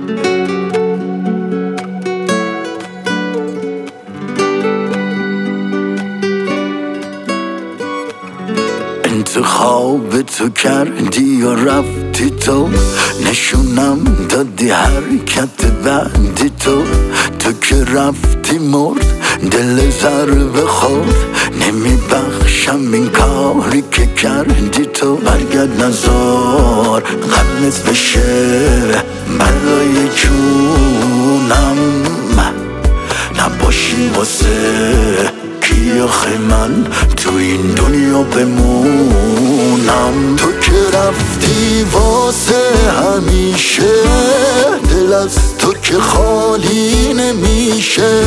انتخاب تو کردی و رفتی تو، نشونم دادی حرکت بعدی تو که رفتی مرد دل ضربه خورد، نمیبخشم این کاری که کردی تو. برگرد نزار قبلت بشه بلای جونم، نباشی واسه کی آخه من تو این دنیا بمونم. تو که رفتی واسه همیشه، دل از تو که خالی نمیشه،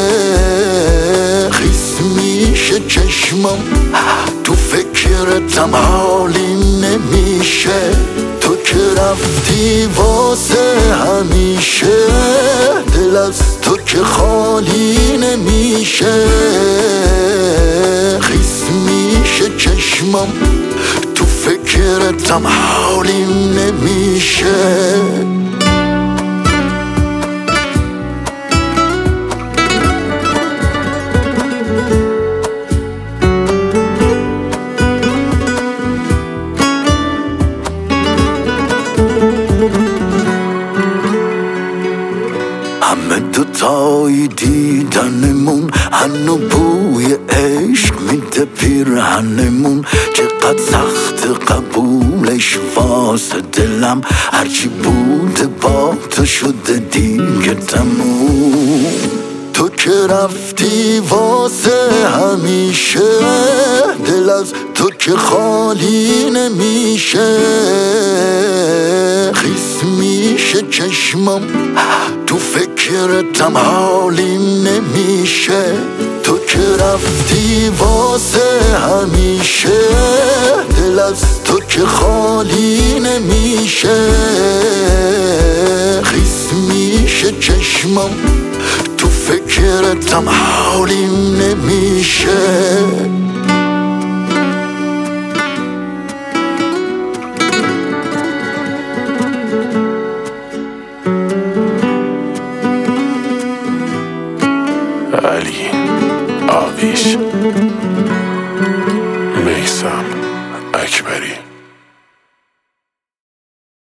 خیس میشه چشمم تو فکرتم حالی نمیشه. تو که رفتی واسه همیشه، دل از تو که خالی نمیشه، خیس میشه چشمم تو فکرتم حالی نمیشه. همه دوتایی دیدنمون هنو بوی عشق میده پیرهنمون، چقدر سخت قبولش واسه دلم، هرچی بوده با تو شده دیگه تموم. تو که رفتی واسه همیشه، دل از تو که خالی نمیشه، خیس میشه چشمم تو فکرتم حالی نمیشه. تو که رفتی واسه همیشه، دل از تو که خالی نمیشه، خیس میشه چشمم تو فکرتم حالی نمیشه. علی آویش، میثم اکبری.